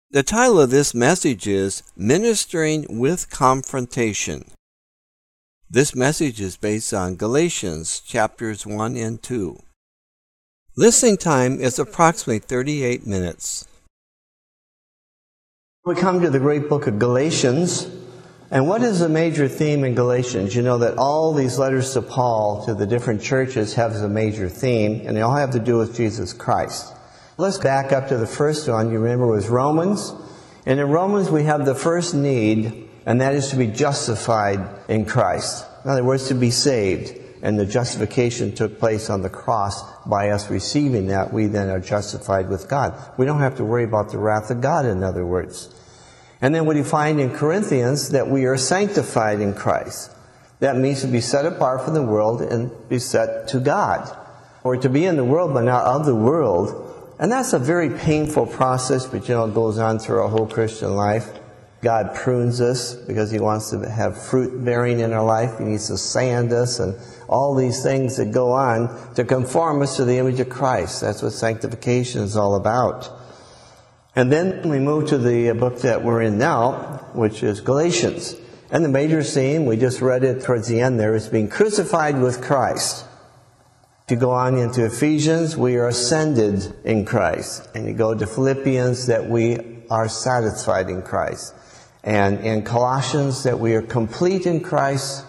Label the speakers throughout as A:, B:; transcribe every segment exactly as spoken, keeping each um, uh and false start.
A: The title of this message is Ministering with Confrontation. This message is based on Galatians chapters one and two. Listening time is approximately thirty-eight minutes. We come to the great book of Galatians, and what is the major theme in Galatians? You know that all these letters to Paul to the different churches have a major theme, and they all have to do with Jesus Christ. Let's back up to the first one. You remember was Romans. And in Romans we have the first need, and that is to be justified in Christ. In other words, to be saved. And the justification took place on the cross. By us receiving that, we then are justified with God. We don't have to worry about the wrath of God, in other words. And then what you find in Corinthians, that we are sanctified in Christ. That means to be set apart from the world and be set to God. Or to be in the world but not of the world. And that's a very painful process, but you know, it goes on through our whole Christian life. God prunes us because He wants to have fruit bearing in our life. He needs to sand us and all these things that go on to conform us to the image of Christ. That's what sanctification is all about. And then we move to the book that we're in now, which is Galatians. And the major theme, we just read it towards the end there, is being crucified with Christ. If you go on into Ephesians, we are ascended in Christ. And you go to Philippians, that we are satisfied in Christ. And in Colossians, that we are complete in Christ.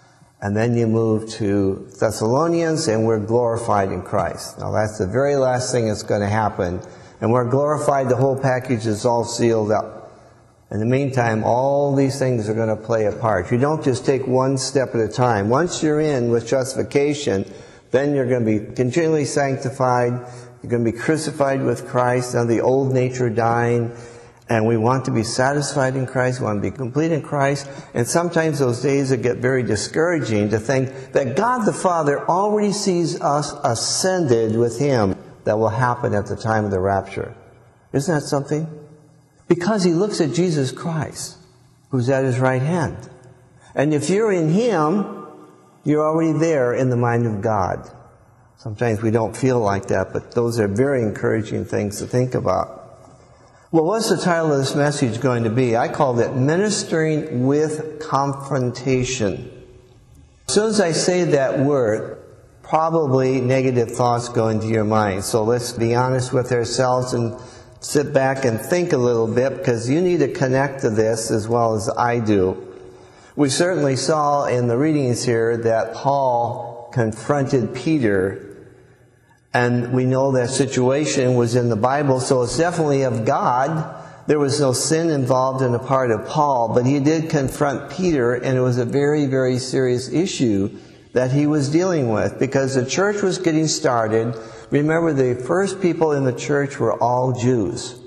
A: And then you move to Thessalonians, and we're glorified in Christ. Now that's the very last thing that's going to happen. And we're glorified, the whole package is all sealed up. In the meantime, all these things are going to play a part. You don't just take one step at a time. Once you're in with justification, then you're going to be continually sanctified. You're going to be crucified with Christ, and the old nature dying. And we want to be satisfied in Christ. We want to be complete in Christ. And sometimes those days it get very discouraging to think that God the Father already sees us ascended with Him. That will happen at the time of the rapture. Isn't that something? Because He looks at Jesus Christ, who's at His right hand. And if you're in Him, you're already there in the mind of God. Sometimes we don't feel like that, but those are very encouraging things to think about. Well, what's the title of this message going to be? I called it Ministering with Confrontation. As soon as I say that word, probably negative thoughts go into your mind. So let's be honest with ourselves and sit back and think a little bit, because you need to connect to this as well as I do. We certainly saw in the readings here that Paul confronted Peter, and we know that situation was in the Bible, so it's definitely of God. There was no sin involved in the part of Paul, but he did confront Peter, and it was a very, very serious issue that he was dealing with, because the church was getting started. Remember, the first people in the church were all Jews.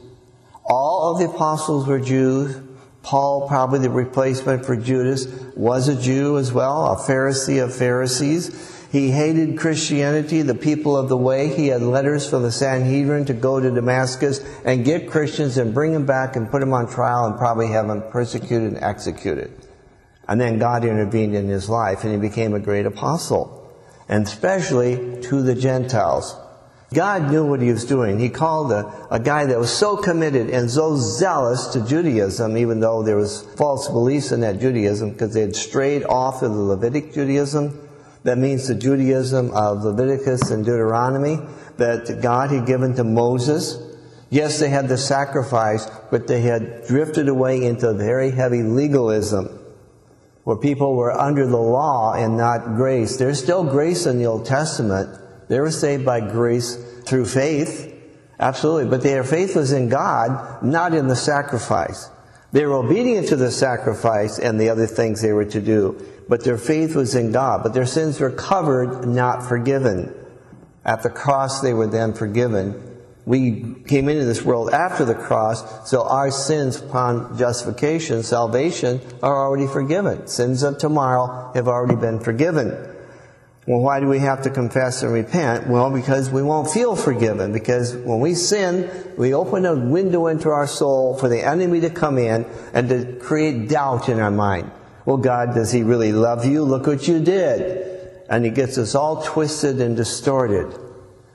A: All of the apostles were Jews. Paul, probably the replacement for Judas, was a Jew as well, a Pharisee of Pharisees. He hated Christianity, the people of the way. He had letters from the Sanhedrin to go to Damascus and get Christians and bring them back and put them on trial and probably have them persecuted and executed. And then God intervened in his life, and he became a great apostle, and especially to the Gentiles. God knew what He was doing. He called a, a guy that was so committed and so zealous to Judaism, even though there was false beliefs in that Judaism, because they had strayed off of the Levitic Judaism. That means the Judaism of Leviticus and Deuteronomy that God had given to Moses. Yes, they had the sacrifice, but they had drifted away into very heavy legalism, where people were under the law and not grace. There's still grace in the Old Testament. They were saved by grace through faith, absolutely. But their faith was in God, not in the sacrifice. They were obedient to the sacrifice and the other things they were to do. But their faith was in God. But their sins were covered, not forgiven. At the cross they were then forgiven. We came into this world after the cross, so our sins upon justification, salvation, are already forgiven. Sins of tomorrow have already been forgiven. Well, why do we have to confess and repent? Well, because we won't feel forgiven. Because when we sin, we open a window into our soul for the enemy to come in and to create doubt in our mind. Well, God, does He really love you? Look what you did. And He gets us all twisted and distorted.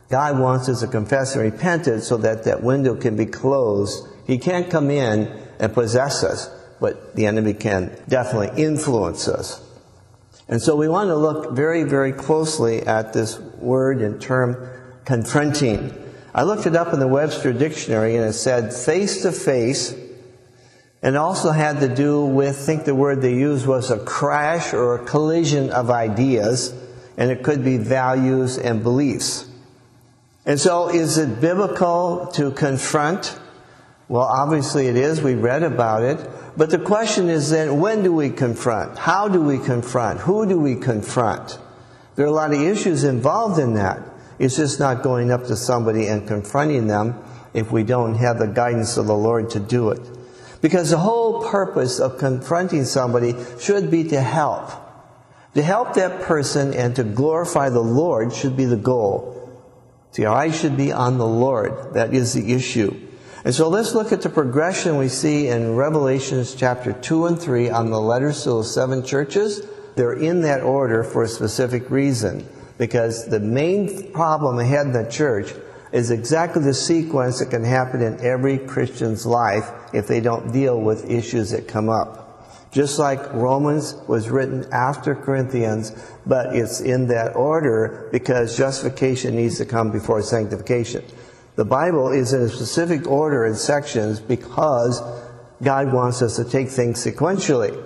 A: God wants us to confess and repent it so that that window can be closed. He can't come in and possess us, but the enemy can definitely influence us. And so we want to look very, very closely at this word and term, confronting. I looked it up in the Webster Dictionary, and it said face to face, and also had to do with, I think the word they used was a crash or a collision of ideas, and it could be values and beliefs. And so is it biblical to confront? Well, obviously it is. We read about it. But the question is then, when do we confront? How do we confront? Who do we confront? There are a lot of issues involved in that. It's just not going up to somebody and confronting them if we don't have the guidance of the Lord to do it. Because the whole purpose of confronting somebody should be to help. To help that person and to glorify the Lord should be the goal. See, our eyes should be on the Lord. That is the issue. And so let's look at the progression we see in Revelations chapter two and three on the letters to those seven churches. They're in that order for a specific reason. Because the main problem ahead in the church is exactly the sequence that can happen in every Christian's life if they don't deal with issues that come up. Just like Romans was written after Corinthians, but it's in that order because justification needs to come before sanctification. The Bible is in a specific order in sections because God wants us to take things sequentially.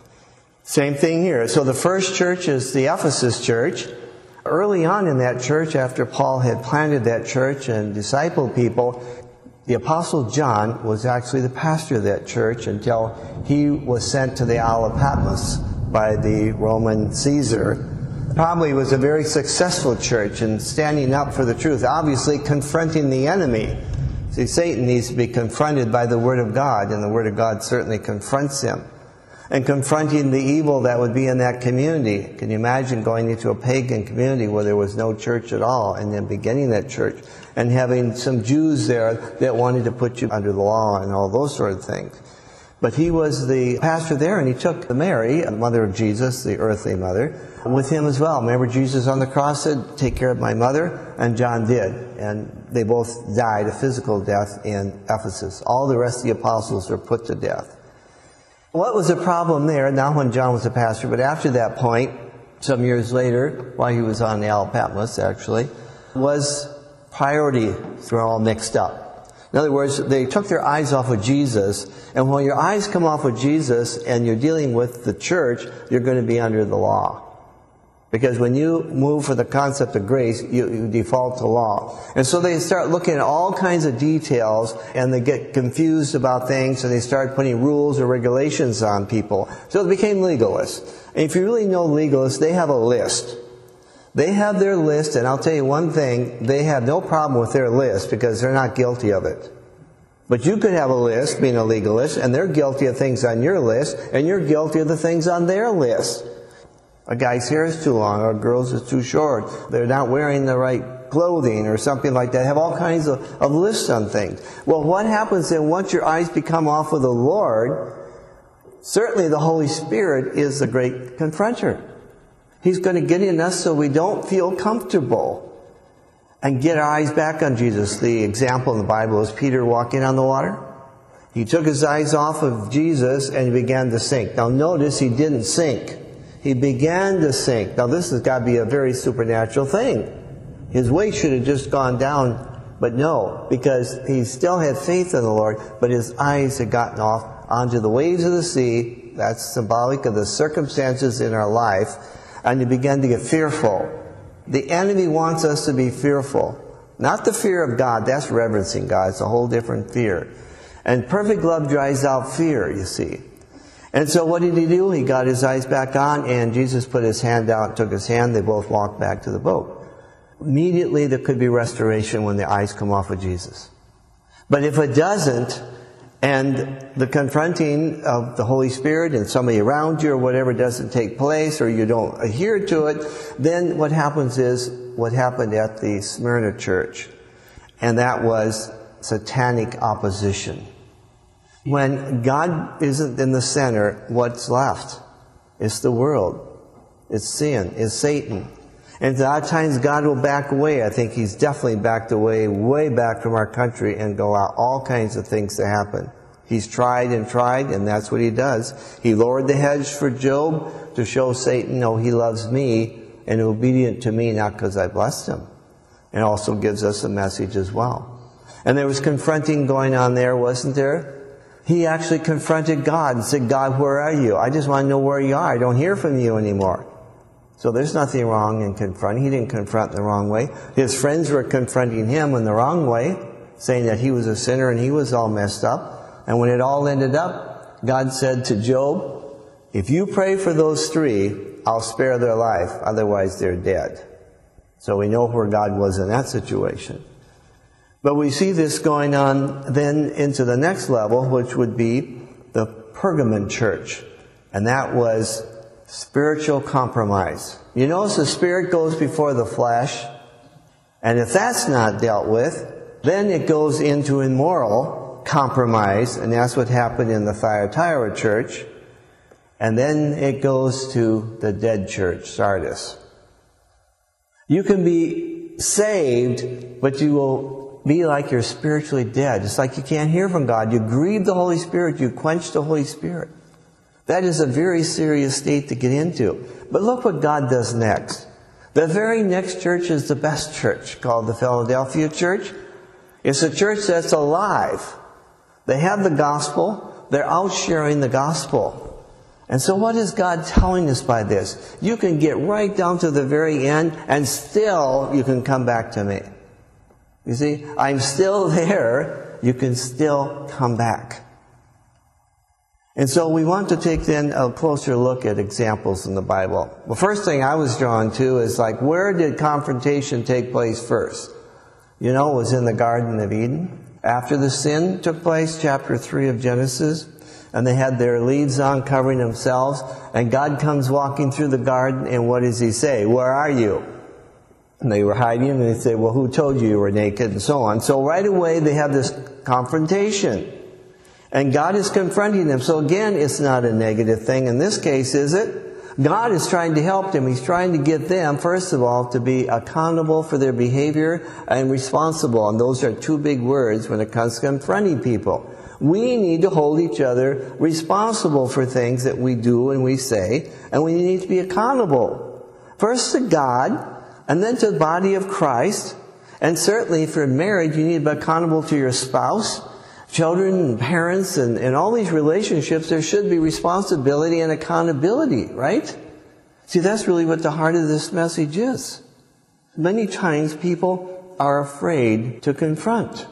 A: Same thing here. So the first church is the Ephesus church. Early on in that church, after Paul had planted that church and discipled people, the Apostle John was actually the pastor of that church until he was sent to the Isle of Patmos by the Roman Caesar. Probably was a very successful church in standing up for the truth, obviously confronting the enemy. See, Satan needs to be confronted by the Word of God, and the Word of God certainly confronts him. And confronting the evil that would be in that community. Can you imagine going into a pagan community where there was no church at all and then beginning that church and having some Jews there that wanted to put you under the law and all those sort of things. But he was the pastor there, and he took Mary, the mother of Jesus, the earthly mother, with him as well. Remember Jesus on the cross said, take care of my mother, and John did. And they both died a physical death in Ephesus. All the rest of the apostles were put to death. What was the problem there, not when John was a pastor, but after that point, some years later, while he was on the Isle of Patmos actually, was priorities were all mixed up. In other words, they took their eyes off of Jesus, and when your eyes come off of Jesus and you're dealing with the church, you're going to be under the law. Because when you move for the concept of grace, you, you default to law. And so they start looking at all kinds of details, and they get confused about things, and they start putting rules or regulations on people. So they became legalists. And if you really know legalists, they have a list. They have their list, and I'll tell you one thing, they have no problem with their list because they're not guilty of it. But you could have a list, being a legalist, and they're guilty of things on your list, and you're guilty of the things on their list. A guy's hair is too long, or a girl's is too short. They're not wearing the right clothing or something like that. Have all kinds of, of lists on things. Well, what happens then once your eyes become off of the Lord? Certainly the Holy Spirit is the great confronter. He's going to get in us so we don't feel comfortable and get our eyes back on Jesus. The example in the Bible is Peter walking on the water. He took his eyes off of Jesus and he began to sink. Now notice he didn't sink. He began to sink. Now this has got to be a very supernatural thing. His weight should have just gone down, but no, because he still had faith in the Lord, but his eyes had gotten off onto the waves of the sea. That's symbolic of the circumstances in our life. And he began to get fearful. The enemy wants us to be fearful. Not the fear of God. That's reverencing God. It's a whole different fear. And perfect love drives out fear, you see. And so what did he do? He got his eyes back on, and Jesus put his hand out, took his hand. They both walked back to the boat. Immediately there could be restoration when the eyes come off of Jesus. But if it doesn't, and the confronting of the Holy Spirit and somebody around you or whatever doesn't take place, or you don't adhere to it, then what happens is what happened at the Smyrna church. And that was satanic opposition. When God isn't in the center, what's left? It's the world. It's sin. It's Satan. And a lot of times God will back away. I think He's definitely backed away, way back from our country, and allow all kinds of things to happen. He's tried and tried, and that's what He does. He lowered the hedge for Job to show Satan, no, he loves me and obedient to me, not because I blessed him. And also gives us a message as well. And there was confronting going on there, wasn't there? He actually confronted God and said, God, where are you? I just want to know where you are. I don't hear from you anymore. So there's nothing wrong in confronting. He didn't confront in the wrong way. His friends were confronting him in the wrong way, saying that he was a sinner and he was all messed up. And when it all ended up, God said to Job, if you pray for those three, I'll spare their life. Otherwise, they're dead. So we know where God was in that situation. But we see this going on then into the next level, which would be the Pergamon church. And that was spiritual compromise. You notice the spirit goes before the flesh, and if that's not dealt with, then it goes into immoral compromise, and that's what happened in the Thyatira church, and then it goes to the dead church, Sardis. You can be saved, but you will be like you're spiritually dead. It's like you can't hear from God. You grieve the Holy Spirit, you quench the Holy Spirit. That is a very serious state to get into. But look what God does next. The very next church is the best church, called the Philadelphia church. It's a church that's alive. They have the gospel. They're out sharing the gospel. And so what is God telling us by this? You can get right down to the very end, and still you can come back to me. You see, I'm still there. You can still come back. And so we want to take then a closer look at examples in the Bible. The first thing I was drawn to is like, where did confrontation take place first? You know, it was in the Garden of Eden. After the sin took place, chapter three of Genesis, and they had their leaves on covering themselves, and God comes walking through the garden, and what does He say? Where are you? And they were hiding, and they say, well, who told you you were naked? And so on. So right away they have this confrontation. And God is confronting them. So again, it's not a negative thing. In this case, is it? God is trying to help them. He's trying to get them, first of all, to be accountable for their behavior and responsible. And those are two big words when it comes to confronting people. We need to hold each other responsible for things that we do and we say. And we need to be accountable. First to God, and then to the body of Christ. And certainly if you're in marriage, you need to be accountable to your spouse, children and parents, and, and all these relationships. There should be responsibility and accountability, right? See, that's really what the heart of this message is. Many times people are afraid to confront.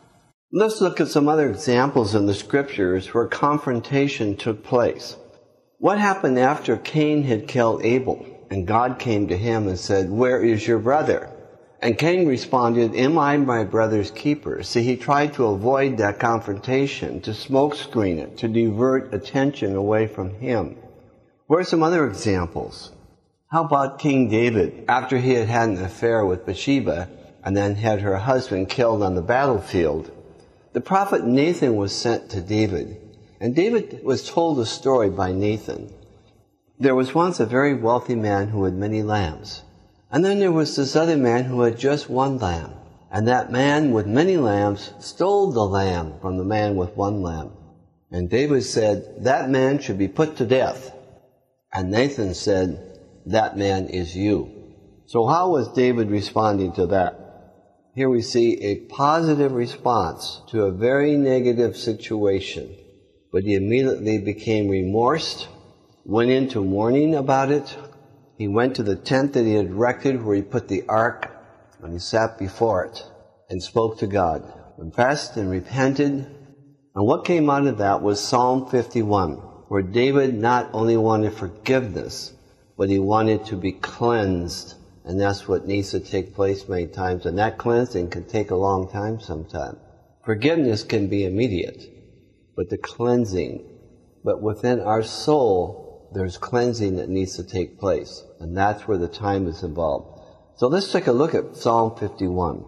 A: Let's look at some other examples in the scriptures where confrontation took place. What happened after Cain had killed Abel, and God came to him and said, where is your brother? And Cain responded, am I my brother's keeper? See, he tried to avoid that confrontation, to smokescreen it, to divert attention away from him. Where are some other examples? How about King David, after he had had an affair with Bathsheba and then had her husband killed on the battlefield? The prophet Nathan was sent to David, and David was told a story by Nathan. There was once a very wealthy man who had many lambs. And then there was this other man who had just one lamb. And that man with many lambs stole the lamb from the man with one lamb. And David said, that man should be put to death. And Nathan said, that man is you. So how was David responding to that? Here we see a positive response to a very negative situation. But he immediately became remorsed, went into mourning about it. He went to the tent that he had erected where he put the ark, and he sat before it and spoke to God, confessed and repented. And what came out of that was Psalm fifty-one, where David not only wanted forgiveness, but he wanted to be cleansed. And that's what needs to take place many times. And that cleansing can take a long time sometimes. Forgiveness can be immediate, but the cleansing, but within our soul, there's cleansing that needs to take place. And that's where the time is involved. So let's take a look at Psalm fifty-one.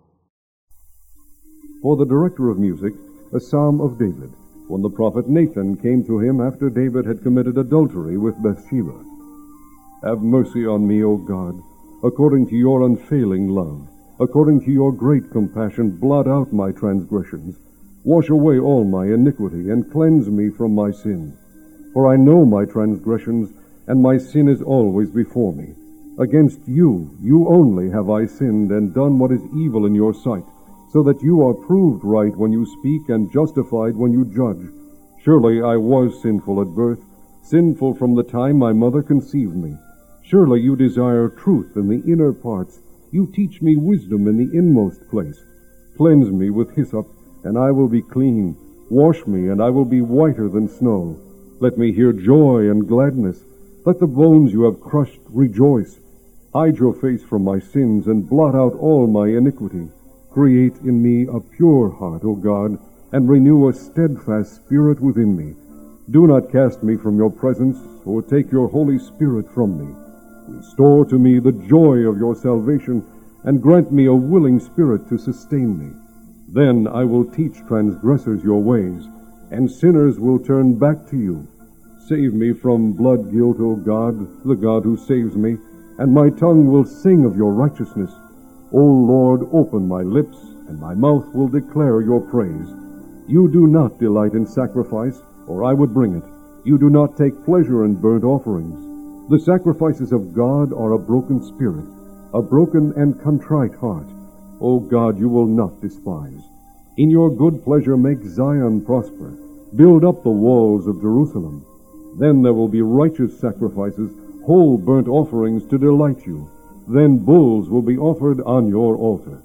B: For the director of music, a psalm of David, when the prophet Nathan came to him after David had committed adultery with Bathsheba. Have mercy on me, O God, according to your unfailing love, according to your great compassion, blot out my transgressions. Wash away all my iniquity, and cleanse me from my sin. For I know my transgressions, and my sin is always before me. Against you, you only have I sinned, and done what is evil in your sight, so that you are proved right when you speak, and justified when you judge. Surely I was sinful at birth, sinful from the time my mother conceived me. Surely you desire truth in the inner parts. You teach me wisdom in the inmost place. Cleanse me with hyssop, and I will be clean. Wash me, and I will be whiter than snow. Let me hear joy and gladness. Let the bones you have crushed rejoice. Hide your face from my sins, and blot out all my iniquity. Create in me a pure heart, O God, and renew a steadfast spirit within me. Do not cast me from your presence, or take your Holy Spirit from me. Restore to me the joy of your salvation, and grant me a willing spirit to sustain me. Then I will teach transgressors your ways, and sinners will turn back to you. Save me from blood guilt, O God, the God who saves me, and my tongue will sing of your righteousness. O Lord, open my lips, and my mouth will declare your praise. You do not delight in sacrifice, or I would bring it. You do not take pleasure in burnt offerings. The sacrifices of God are a broken spirit, a broken and contrite heart. O God, you will not despise. In your good pleasure make Zion prosper. Build up the walls of Jerusalem. Then there will be righteous sacrifices, whole burnt offerings to delight you. Then bulls will be offered on your altar.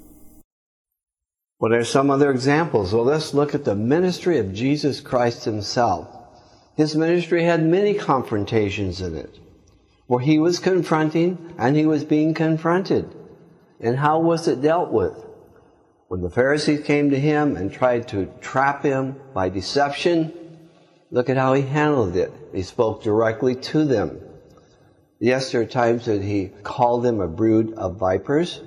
A: What are some other examples? Well, let's look at the ministry of Jesus Christ himself. His ministry had many confrontations in it, where he was confronting and he was being confronted. And how was it dealt with? When the Pharisees came to him and tried to trap him by deception, look at how he handled it. He spoke directly to them. Yes, there are times that he called them a brood of vipers,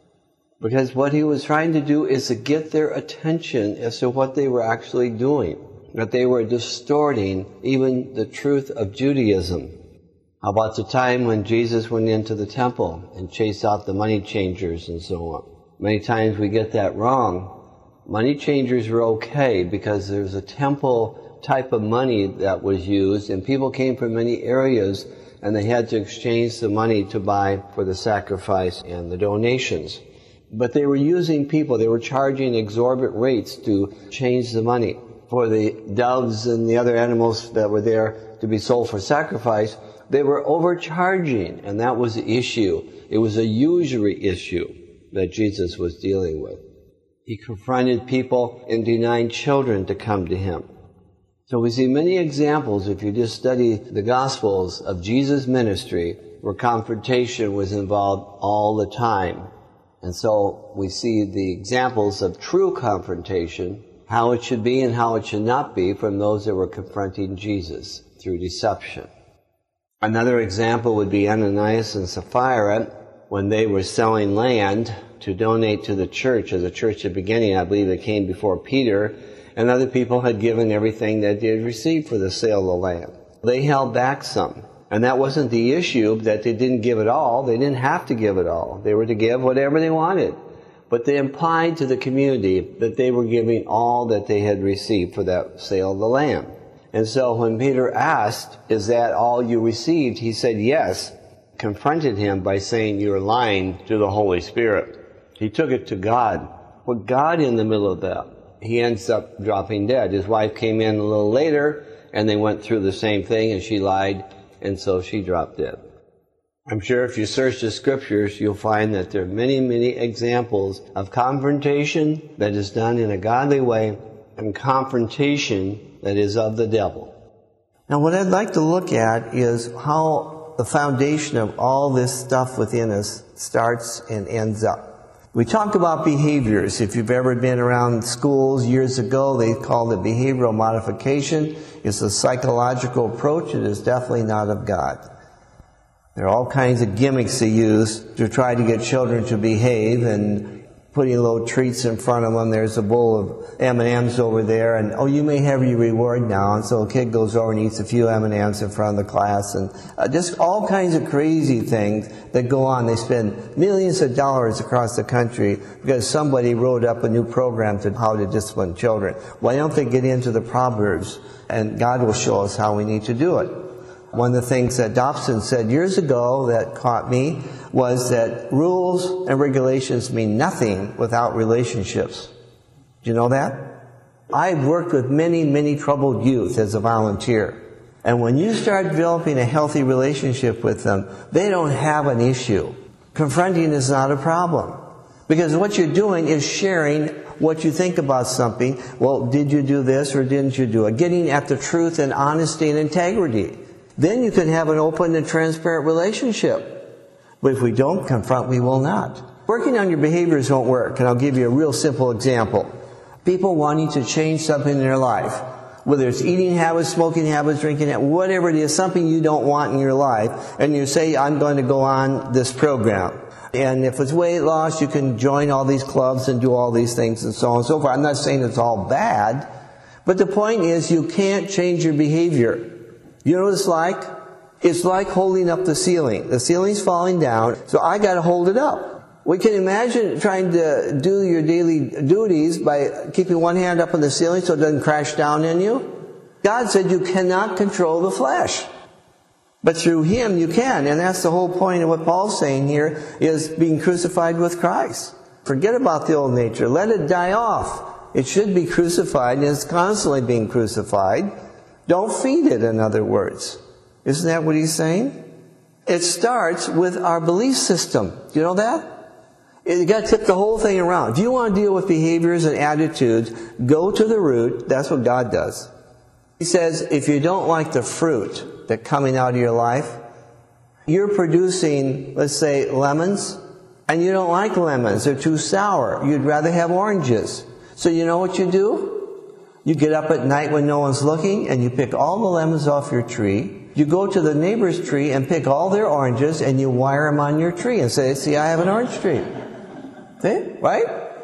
A: because what he was trying to do is to get their attention as to what they were actually doing, that they were distorting even the truth of Judaism. How about the time when Jesus went into the temple and chased out the money changers and so on? Many times we get that wrong. Money changers were okay because there's a temple type of money that was used, and people came from many areas, and they had to exchange the money to buy for the sacrifice and the donations. But they were using people, they were charging exorbitant rates to change the money. For the doves and the other animals that were there to be sold for sacrifice, they were overcharging, and that was the issue. It was a usury issue that Jesus was dealing with. He confronted people in denying children to come to him. So we see many examples, if you just study the Gospels, of Jesus' ministry where confrontation was involved all the time. And so we see the examples of true confrontation, how it should be and how it should not be, from those that were confronting Jesus through deception. Another example would be Ananias and Sapphira when they were selling land to donate to the church. As a church at the beginning, I believe it came before Peter, and other people had given everything that they had received for the sale of the land. They held back some. And that wasn't the issue, that they didn't give it all. They didn't have to give it all. They were to give whatever they wanted. But they implied to the community that they were giving all that they had received for that sale of the land. And so when Peter asked, "Is that all you received?" he said yes, confronted him by saying, "You're lying to the Holy Spirit." He took it to God. Put God in the middle of that. He ends up dropping dead. His wife came in a little later, and they went through the same thing, and she lied, and so she dropped dead. I'm sure if you search the scriptures, you'll find that there are many, many examples of confrontation that is done in a godly way and confrontation that is of the devil. Now, what I'd like to look at is how the foundation of all this stuff within us starts and ends up. We talk about behaviors. If you've ever been around schools years ago, they called it behavioral modification. It's a psychological approach. It is definitely not of God. There are all kinds of gimmicks they use to try to get children to behave, and putting little treats in front of them. There's a bowl of M and M's over there, and, oh, you may have your reward now. And so a kid goes over and eats a few M and M's in front of the class, and uh, just all kinds of crazy things that go on. They spend millions of dollars across the country because somebody wrote up a new program to how to discipline children. Why don't they get into the Proverbs, and God will show us how we need to do it. One of the things that Dobson said years ago that caught me was that rules and regulations mean nothing without relationships. Do you know that? I've worked with many, many troubled youth as a volunteer. And when you start developing a healthy relationship with them, they don't have an issue. Confronting is not a problem. Because what you're doing is sharing what you think about something. Well, did you do this or didn't you do it? Getting at the truth and honesty and integrity. Then you can have an open and transparent relationship. But if we don't confront, we will not. Working on your behaviors won't work. And I'll give you a real simple example. People wanting to change something in their life, whether it's eating habits, smoking habits, drinking habits, whatever it is, something you don't want in your life, and you say, I'm going to go on this program. And if it's weight loss, you can join all these clubs and do all these things and so on and so forth. I'm not saying it's all bad, but the point is you can't change your behavior. You know what it's like? It's like holding up the ceiling. The ceiling's falling down, so I got to hold it up. We can imagine trying to do your daily duties by keeping one hand up on the ceiling so it doesn't crash down on you. God said you cannot control the flesh. But through Him you can. And that's the whole point of what Paul's saying here, is being crucified with Christ. Forget about the old nature. Let it die off. It should be crucified, and it's constantly being crucified. Don't feed it, in other words. Isn't that what he's saying? It starts with our belief system. Do you know that? You got to tip the whole thing around. If you want to deal with behaviors and attitudes, go to the root. That's what God does. He says, if you don't like the fruit that's coming out of your life, you're producing, let's say, lemons, and you don't like lemons. They're too sour. You'd rather have oranges. So you know what you do? You get up at night when no one's looking, and you pick all the lemons off your tree. You go to the neighbor's tree and pick all their oranges, and you wire them on your tree and say, see, I have an orange tree. See? Right?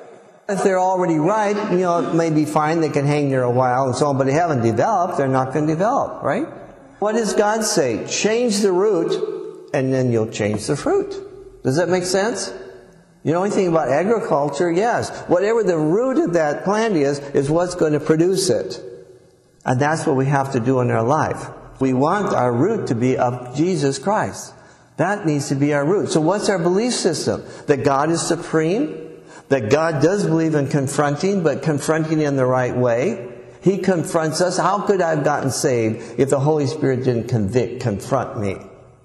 A: If they're already ripe, you know, it may be fine. They can hang there a while and so on, but they haven't developed. They're not going to develop, right? What does God say? Change the root, and then you'll change the fruit. Does that make sense? You know anything about agriculture? Yes. Whatever the root of that plant is, is what's going to produce it. And that's what we have to do in our life. We want our root to be of Jesus Christ. That needs to be our root. So what's our belief system? That God is supreme, that God does believe in confronting, but confronting in the right way. He confronts us. How could I have gotten saved if the Holy Spirit didn't convict, confront me?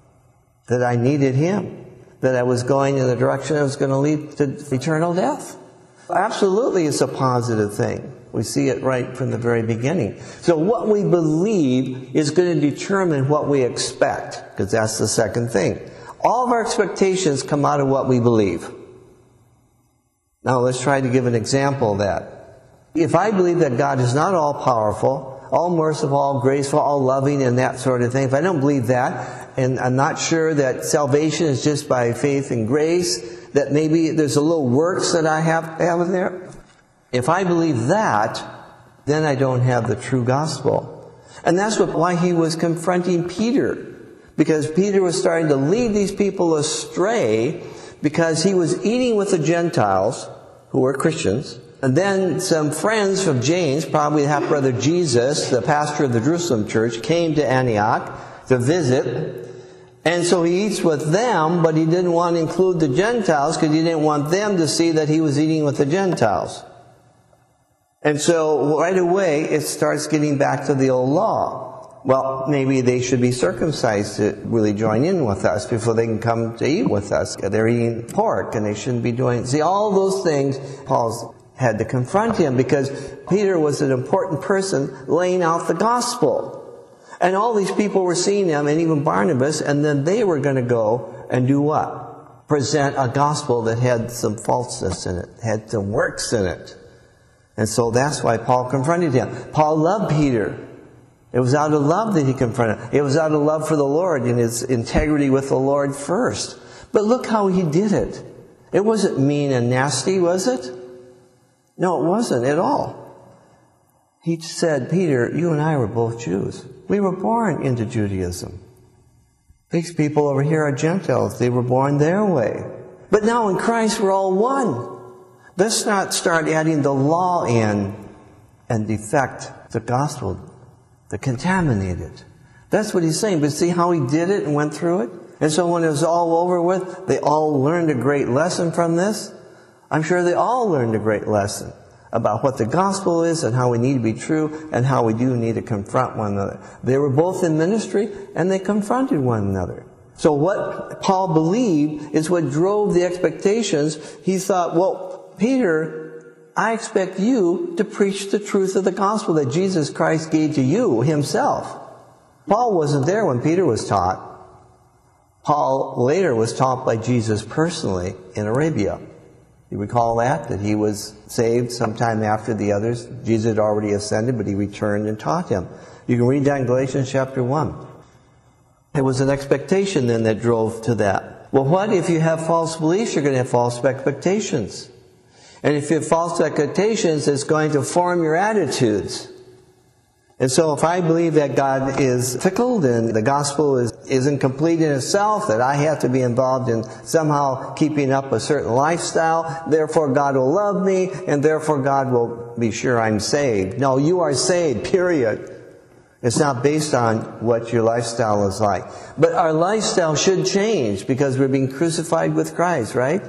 A: That I needed Him. That I was going in the direction that was going to lead to eternal death. Absolutely, it's a positive thing. We see it right from the very beginning. So what we believe is going to determine what we expect, because that's the second thing. All of our expectations come out of what we believe. Now let's try to give an example of that. If I believe that God is not all powerful, all merciful, all graceful, all loving, and that sort of thing, if I don't believe that, and I'm not sure that salvation is just by faith and grace, that maybe there's a little works that I have to have in there. If I believe that, then I don't have the true gospel. And that's what, why he was confronting Peter. Because Peter was starting to lead these people astray because he was eating with the Gentiles, who were Christians. And then some friends from James, probably the half-brother Jesus, the pastor of the Jerusalem church, came to Antioch to visit. And so he eats with them, but he didn't want to include the Gentiles because he didn't want them to see that he was eating with the Gentiles. And so right away it starts getting back to the old law. Well, maybe they should be circumcised to really join in with us before they can come to eat with us. They're eating pork and they shouldn't be doing... See, all those things Paul's had to confront him because Peter was an important person laying out the gospel. And all these people were seeing him, and even Barnabas, and then they were going to go and do what? Present a gospel that had some falseness in it, had some works in it. And so that's why Paul confronted him. Paul loved Peter. It was out of love that he confronted him. It was out of love for the Lord and his integrity with the Lord first. But look how he did it. It wasn't mean and nasty, was it? No, it wasn't at all. He said, Peter, you and I were both Jews. We were born into Judaism. These people over here are Gentiles. They were born their way. But now in Christ we're all one. Let's not start adding the law in and defect the gospel, to contaminate it. That's what he's saying. But see how he did it and went through it? And so when it was all over with, they all learned a great lesson from this. I'm sure they all learned a great lesson about what the gospel is and how we need to be true and how we do need to confront one another. They were both in ministry and they confronted one another. So what Paul believed is what drove the expectations. He thought, well, Peter, I expect you to preach the truth of the gospel that Jesus Christ gave to you himself. Paul wasn't there when Peter was taught. Paul later was taught by Jesus personally in Arabia. You recall that? That he was saved sometime after the others. Jesus had already ascended, but he returned and taught him. You can read that in Galatians chapter one. It was an expectation then that drove to that. Well, what if you have false beliefs? You're going to have false expectations. And if you have false expectations, it's going to form your attitudes. And so if I believe that God is fickle, then the gospel is, isn't complete in itself, that I have to be involved in somehow keeping up a certain lifestyle, therefore God will love me, and therefore God will be sure I'm saved. No, you are saved, period. It's not based on what your lifestyle is like. But our lifestyle should change because we're being crucified with Christ, right?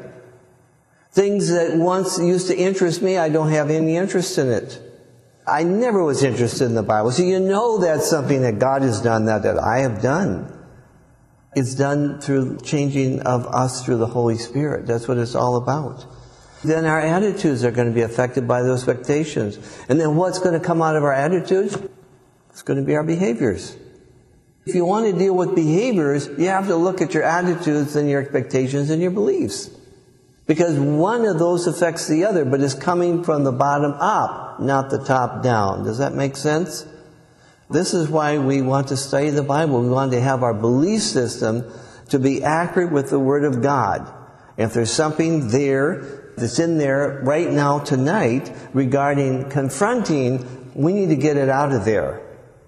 A: Things that once used to interest me, I don't have any interest in it. I never was interested in the Bible. So you know that's something that God has done, that, that I have done. It's done through changing of us through the Holy Spirit. That's what it's all about. Then our attitudes are going to be affected by those expectations. And then what's going to come out of our attitudes? It's going to be our behaviors. If you want to deal with behaviors, you have to look at your attitudes and your expectations and your beliefs. Because one of those affects the other, but it's coming from the bottom up, not the top down. Does that make sense? This is why we want to study the Bible. We want to have our belief system to be accurate with the Word of God. If there's something there that's in there right now tonight regarding confronting, we need to get it out of there.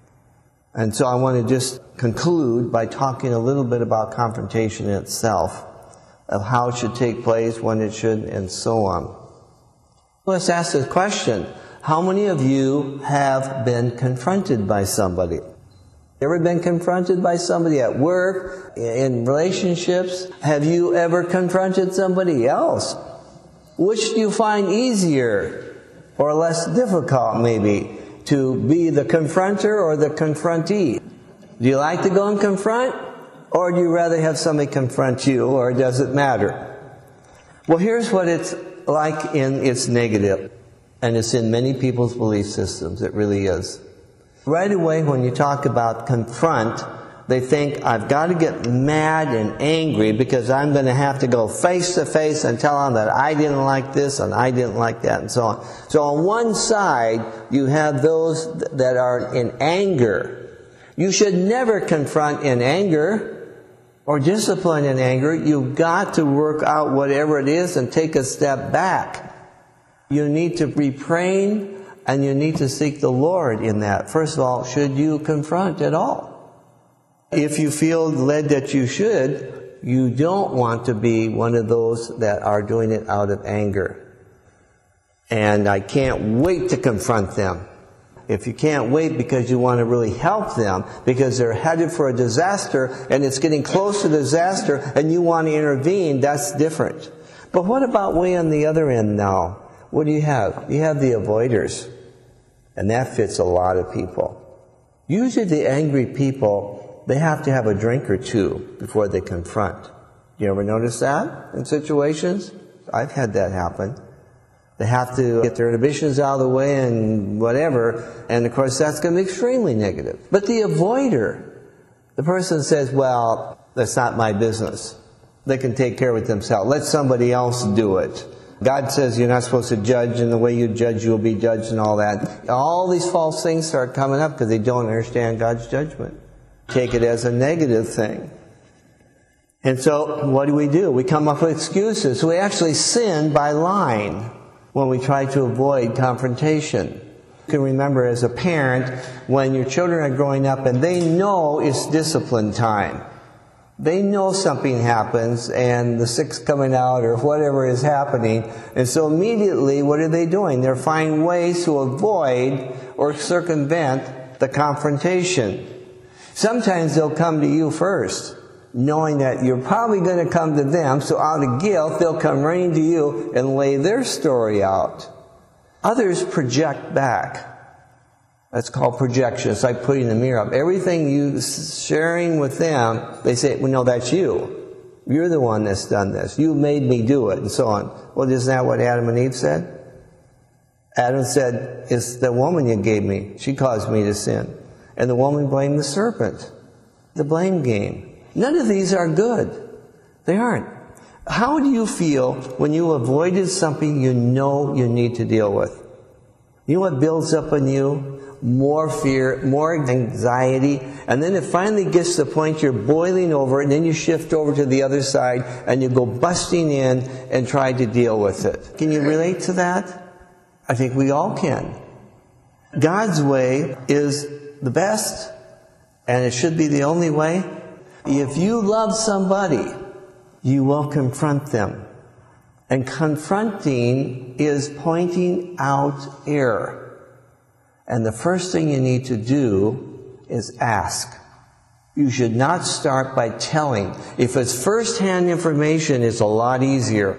A: And so I want to just conclude by talking a little bit about confrontation in itself, of how it should take place, when it should, and so on. Let's ask this question. How many of you have been confronted by somebody? Ever been confronted by somebody at work, in relationships? Have you ever confronted somebody else? Which do you find easier or less difficult, maybe, to be the confronter or the confrontee? Do you like to go and confront? Or do you rather have somebody confront you, or does it matter? Well, here's what it's like in its negative. And it's in many people's belief systems. It really is. Right away when you talk about confront, they think, I've got to get mad and angry because I'm going to have to go face to face and tell them that I didn't like this and I didn't like that and so on. So on one side, you have those that are in anger. You should never confront in anger or discipline in anger. You've got to work out whatever it is and take a step back. You need to be praying and you need to seek the Lord in that. First of all, should you confront at all? If you feel led that you should, you don't want to be one of those that are doing it out of anger. And I can't wait to confront them. If you can't wait because you want to really help them, because they're headed for a disaster and it's getting close to disaster and you want to intervene, that's different. But what about way on the other end now? What do you have? You have the avoiders. And that fits a lot of people. Usually the angry people, they have to have a drink or two before they confront. You ever notice that in situations? I've had that happen. They have to get their inhibitions out of the way and whatever. And of course that's going to be extremely negative. But the avoider, the person says, well, that's not my business. They can take care of it themselves. Let somebody else do it. God says you're not supposed to judge, and the way you judge, you'll be judged and all that. All these false things start coming up because they don't understand God's judgment. Take it as a negative thing. And so, what do we do? We come up with excuses. So we actually sin by lying when we try to avoid confrontation. You can remember as a parent, when your children are growing up and they know it's discipline time. They know something happens and the sick's coming out or whatever is happening. And so immediately, what are they doing? They're finding ways to avoid or circumvent the confrontation. Sometimes they'll come to you first, knowing that you're probably going to come to them, so out of guilt, they'll come running to you and lay their story out. Others project back. That's called projection. It's like putting the mirror up. Everything you sharing with them, they say, well, no, that's you. You're the one that's done this. You made me do it, and so on. Well, isn't that what Adam and Eve said? Adam said, it's the woman you gave me. She caused me to sin. And the woman blamed the serpent. The blame game. None of these are good. They aren't. How do you feel when you avoided something you know you need to deal with? You know what builds up in you? More fear, more anxiety, and then it finally gets to the point you're boiling over, and then you shift over to the other side, and you go busting in and try to deal with it. Can you relate to that? I think we all can. God's way is the best, and it should be the only way. If you love somebody, you will confront them. And confronting is pointing out error. And the first thing you need to do is ask. You should not start by telling. If it's first-hand information, it's a lot easier.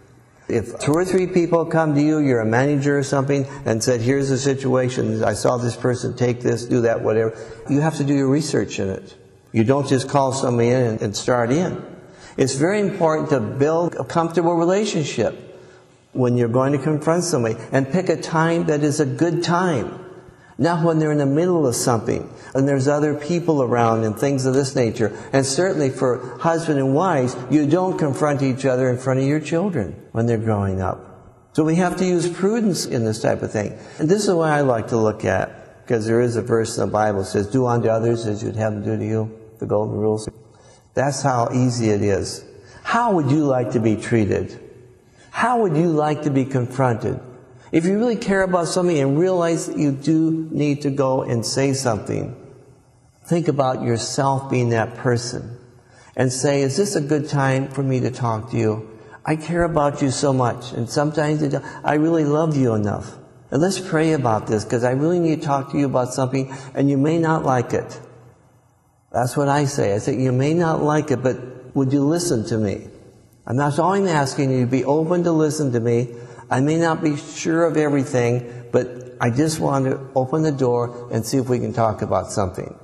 A: If two or three people come to you, you're a manager or something, and said, here's the situation, I saw this person take this, do that, whatever, you have to do your research in it. You don't just call somebody in and, and start in. It's very important to build a comfortable relationship when you're going to confront somebody, and pick a time that is a good time. Not when they're in the middle of something and there's other people around and things of this nature. And certainly for husband and wives, you don't confront each other in front of your children when they're growing up. So we have to use prudence in this type of thing. And this is what I like to look at, because there is a verse in the Bible that says, do unto others as you'd have them do to you, the golden rules. That's how easy it is. How would you like to be treated? How would you like to be confronted? If you really care about something and realize that you do need to go and say something, think about yourself being that person and say, is this a good time for me to talk to you? I care about you so much, and sometimes it, I really love you enough. And let's pray about this, because I really need to talk to you about something, and you may not like it. That's what I say. I say, you may not like it, but would you listen to me? And that's all I'm asking you, to be open to listen to me. I may not be sure of everything, but I just want to open the door and see if we can talk about something.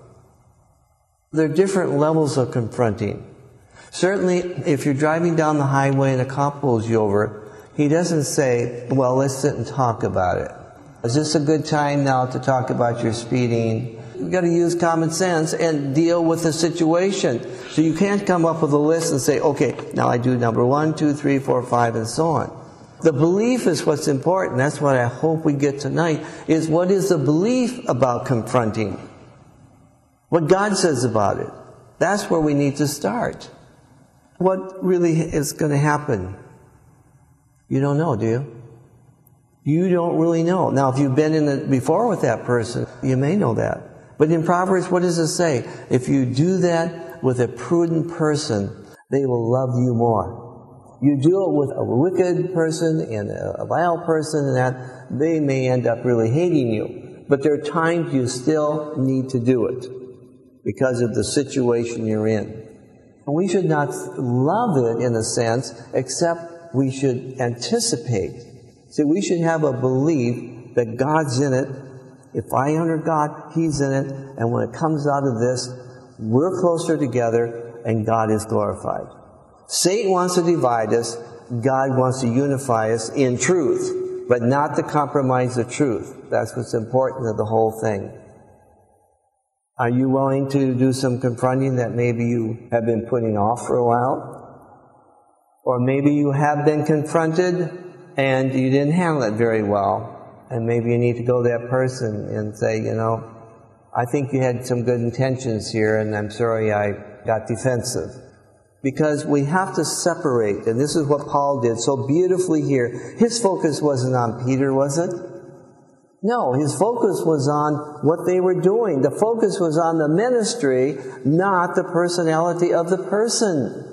A: There are different levels of confronting. Certainly, if you're driving down the highway and a cop pulls you over, he doesn't say, well, let's sit and talk about it. Is this a good time now to talk about your speeding? You've got to use common sense and deal with the situation. So you can't come up with a list and say, okay, now I do number one, two, three, four, five, and so on. The belief is what's important. That's what I hope we get tonight, is what is the belief about confronting? What God says about it. That's where we need to start. What really is going to happen? You don't know, do you? You don't really know. Now, if you've been in it before with that person, you may know that. But in Proverbs, what does it say? If you do that with a prudent person, they will love you more. You do it with a wicked person and a vile person, and that they may end up really hating you. But there are times you still need to do it because of the situation you're in. And we should not love it in a sense, except we should anticipate. See, we should have a belief that God's in it. If I honor God, He's in it. And when it comes out of this, we're closer together and God is glorified. Satan wants to divide us. God wants to unify us in truth, but not to compromise the truth. That's what's important of the whole thing. Are you willing to do some confronting that maybe you have been putting off for a while? Or maybe you have been confronted and you didn't handle it very well. And maybe you need to go to that person and say, you know, I think you had some good intentions here, and I'm sorry I got defensive. Because we have to separate, and this is what Paul did so beautifully here. His focus wasn't on Peter, was it? No, his focus was on what they were doing. The focus was on the ministry, not the personality of the person.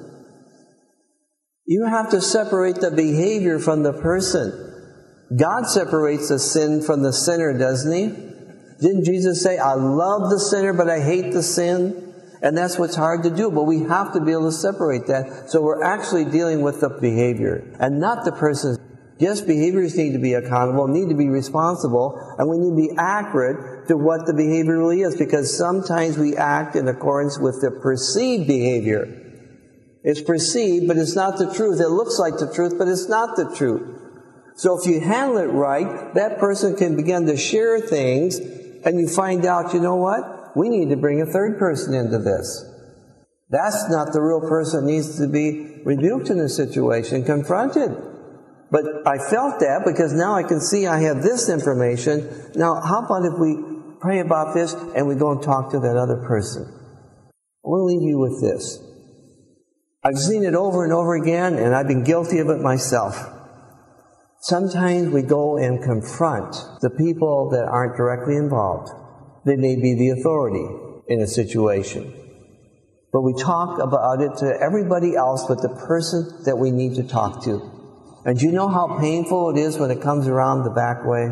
A: You have to separate the behavior from the person. God separates the sin from the sinner, doesn't He? Didn't Jesus say, I love the sinner, but I hate the sin? And that's what's hard to do, but we have to be able to separate that. So we're actually dealing with the behavior and not the person. Yes, behaviors need to be accountable, need to be responsible, and we need to be accurate to what the behavior really is, because sometimes we act in accordance with the perceived behavior. It's perceived, but it's not the truth. It looks like the truth, but it's not the truth. So if you handle it right, that person can begin to share things, and you find out, you know what? We need to bring a third person into this. That's not the real person that needs to be rebuked in a situation, confronted. But I felt that because now I can see I have this information. Now, how about if we pray about this and we go and talk to that other person? I want to leave you with this. I've seen it over and over again, and I've been guilty of it myself. Sometimes we go and confront the people that aren't directly involved. They may be the authority in a situation. But we talk about it to everybody else but the person that we need to talk to. And do you know how painful it is when it comes around the back way?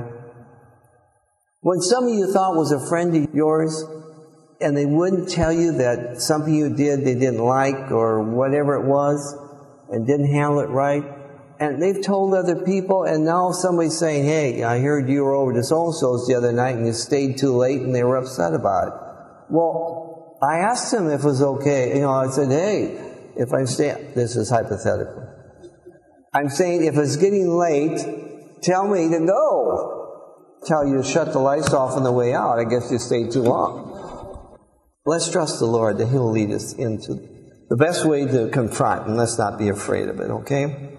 A: When somebody you thought was a friend of yours, and they wouldn't tell you that something you did they didn't like or whatever it was, and didn't handle it right, and they've told other people, and now somebody's saying, hey, I heard you were over to so-and-so's the other night and you stayed too late and they were upset about it. Well, I asked them if it was okay. You know, I said, hey, if I'm staying, this is hypothetical. I'm saying if it's getting late, tell me to go. Tell you to shut the lights off on the way out. I guess you stayed too long. Let's trust the Lord that He'll lead us into the best way to confront, and let's not be afraid of it, okay?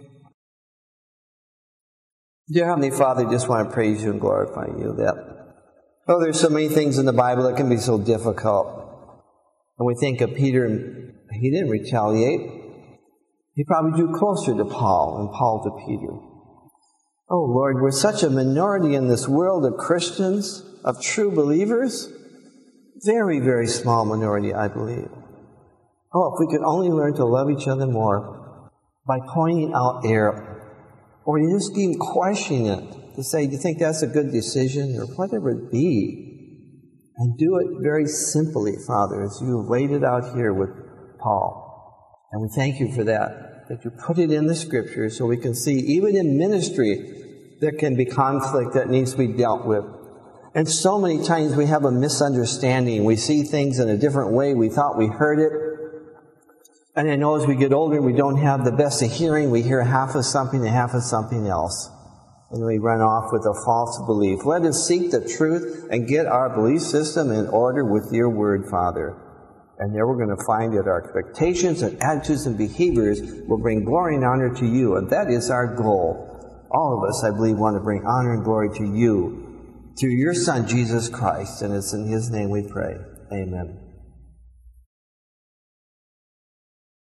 A: Dear Heavenly Father, I just want to praise You and glorify You that, oh, there's so many things in the Bible that can be so difficult. And we think of Peter, and he didn't retaliate. He probably drew closer to Paul and Paul to Peter. Oh, Lord, we're such a minority in this world of Christians, of true believers. Very, very small minority, I believe. Oh, if we could only learn to love each other more by pointing out error. Or you just keep questioning it to say, do you think that's a good decision? Or whatever it be. And do it very simply, Father, as You have laid it out here with Paul. And we thank You for that, that You put it in the Scriptures so we can see, even in ministry, there can be conflict that needs to be dealt with. And so many times we have a misunderstanding. We see things in a different way. We thought we heard it. And I know as we get older, we don't have the best of hearing. We hear half of something and half of something else. And we run off with a false belief. Let us seek the truth and get our belief system in order with Your Word, Father. And there we're going to find that our expectations and attitudes and behaviors will bring glory and honor to You. And that is our goal. All of us, I believe, want to bring honor and glory to You, through Your Son, Jesus Christ. And it's in His name we pray. Amen.